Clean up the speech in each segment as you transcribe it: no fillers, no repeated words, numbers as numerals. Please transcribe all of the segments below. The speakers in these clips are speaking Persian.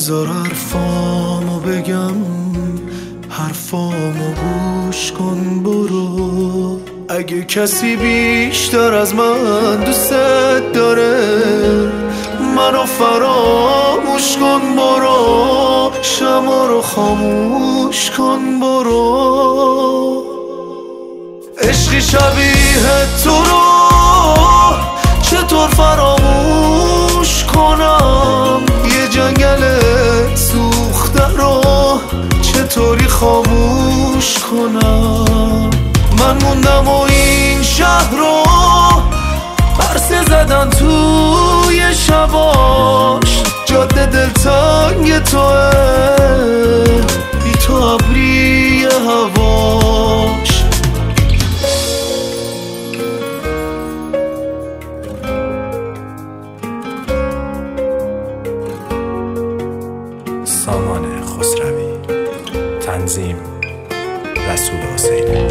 بذار حرفامو بگم، حرفامو گوش کن برو. اگه کسی بیشتر از من دوست داره، منو فراموش کن برو. شمع رو خاموش کن برو. عشقی شبیه تو رو چطور فراموش کنم؟ یه جنگل سوخته رو چطوری خاموش کنم؟ من موندم و این شهر رو پرسه زدن توی شباش. جاده دلتنگ توه، بی تو ابری هواش. سامان خسروی، تنظیم رسول حسینی.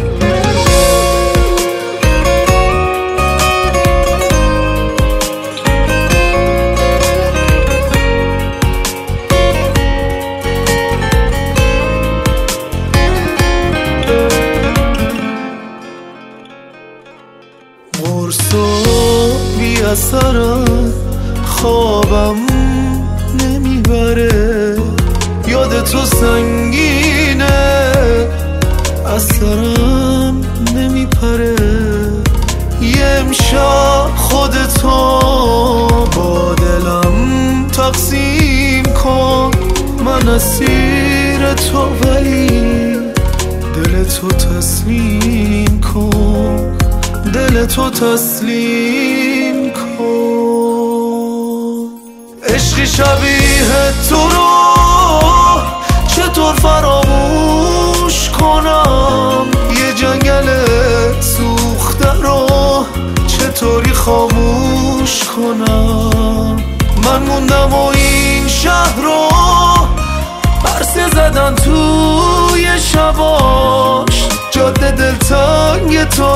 قرص و بی اثرم خوابم نمیبره. یاد تو سنگینه از سرم نمیپره. یه امشب خودتو با دلم تقسیم کن. من اسیر تو ولی دل تو تسلیم کن. دل تو تسلیم کن. عشقی شبیه تو رو چطور فراموش کنم؟ یه جنگل سوخته رو چطوری خاموش کنم؟ من موندم و این شهر رو پرسه زدن توی شباش. جاده دلتنگ تو،